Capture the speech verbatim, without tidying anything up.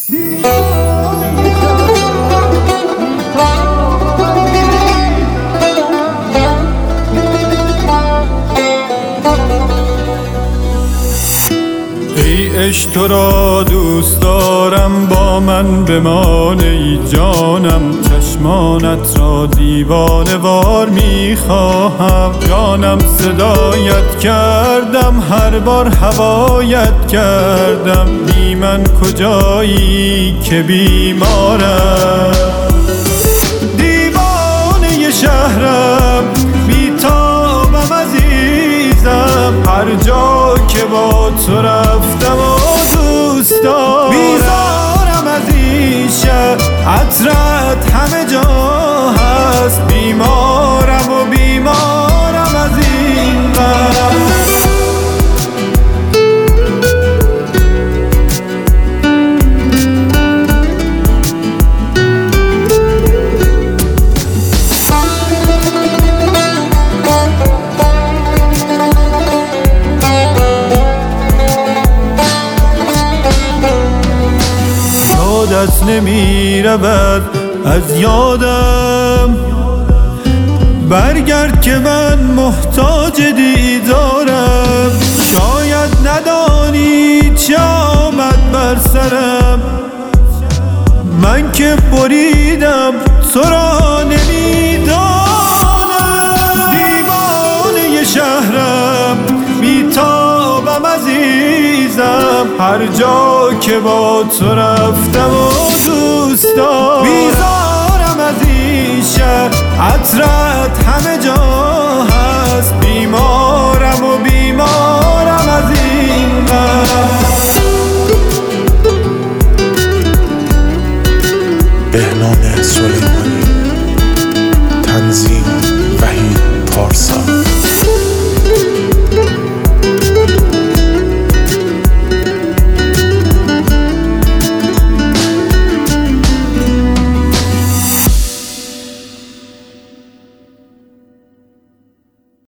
ای عشق تو را دوست دارم، با من بمان ای جانم. چشمانت را دیوانه وار میخواهم، جانم صدایت کردم، هر بار هوایت کردم. بی من کجایی که بیمارم، دیوانه شهرم، بیتابم عزیزم. هر جا که با تو رفتم و دوست دارم، بیزارم از این شهر، عطرت همه جا هست. بیمارم و بیمارم از این غم. یادت نمی رود از یادم، برگرد که من محتاج دیدارم. شاید ندانی چه آمد بر سرم، من که بریدم تو را نمیدانم. دیوانه شهرم، بیتابم عزیزم. هر جا که با تو رفتم و دوست دارم، بیزارم از این شهر، عطرت همه جا هست. بیمارم و بیمارم از این غم.